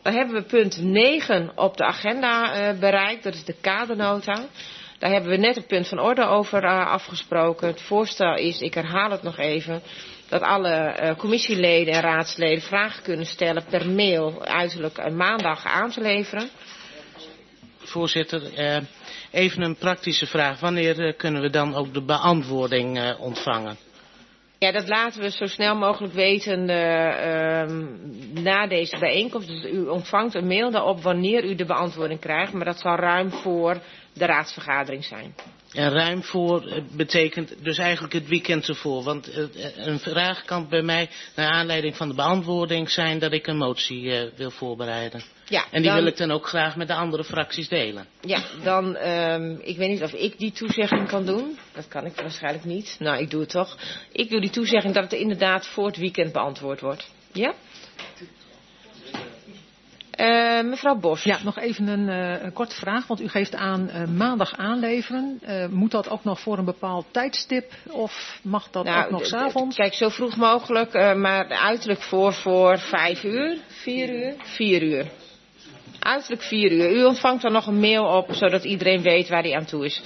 Dan hebben we punt 9 op de agenda bereikt. Dat is de kadernota. Daar hebben we net een punt van orde over afgesproken. Het voorstel is, ik herhaal het nog even, dat alle commissieleden en raadsleden vragen kunnen stellen per mail uiterlijk maandag aan te leveren. Voorzitter, even een praktische vraag. Wanneer kunnen we dan ook de beantwoording ontvangen? Ja, dat laten we zo snel mogelijk weten na deze bijeenkomst. Dus u ontvangt een mail daarop wanneer u de beantwoording krijgt. Maar dat zal ruim voor de raadsvergadering zijn. En ruim voor betekent dus eigenlijk het weekend ervoor. Want een vraag kan bij mij naar aanleiding van de beantwoording zijn dat ik een motie wil voorbereiden. Ja, en die wil ik dan ook graag met de andere fracties delen. Ja, dan, ik weet niet of ik die toezegging kan doen. Dat kan ik waarschijnlijk niet. Nou, ik doe het toch. Ik doe die toezegging dat het inderdaad voor het weekend beantwoord wordt. Ja? Mevrouw Bos. Ja, nog even een korte vraag, want u geeft aan maandag aanleveren. Moet dat ook nog voor een bepaald tijdstip of mag dat ook nog 's avonds? Kijk, zo vroeg mogelijk, maar uiterlijk voor 5 uur, 4 uur, 4 uur. Uiterlijk 4 uur. U ontvangt dan nog een mail op, zodat iedereen weet waar hij aan toe is.